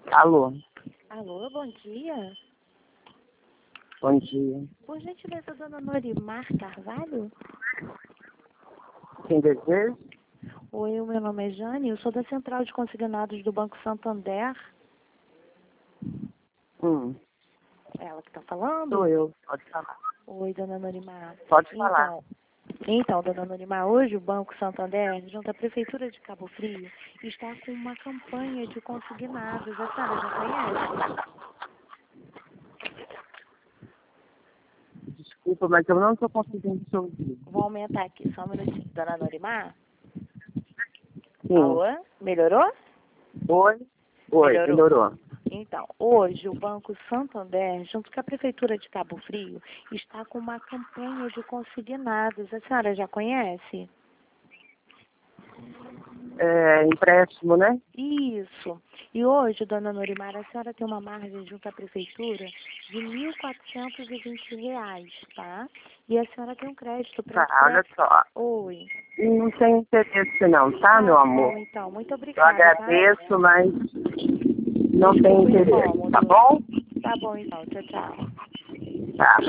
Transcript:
Alô, Alô, bom dia. bom dia. Por gentileza, dona Norimar Carvalho? Quem deseja? Oi, o meu nome é Jane, eu sou da Central de Consignados do Banco Santander. Ela que está falando? Sou eu, pode falar. Oi, dona Norimar. Pode falar. Então, dona Norimar, hoje o Banco Santander, junto à Prefeitura de Cabo Frio, está com uma campanha de consignados. A senhora já conhece? Desculpa, mas eu não estou conseguindo te ouvir. Vou aumentar aqui, só um minutinho. Dona Norimar? Sim. Alô? Melhorou? Oi? Oi, melhorou. Então, hoje o Banco Santander, junto com a Prefeitura de Cabo Frio, está com uma campanha de consignados. A senhora já conhece? Empréstimo, né? Isso. E hoje, dona Norimar, a senhora tem uma margem junto à Prefeitura de R$ 1.420, tá? E a senhora tem um crédito para... Tá, olha só. Oi. Não tem interesse não, tá, meu amor? Bom, então, muito Eu obrigada, agradeço, mas não tem interesse, tá bom? Tá bom, então. Tchau, tchau. Tá.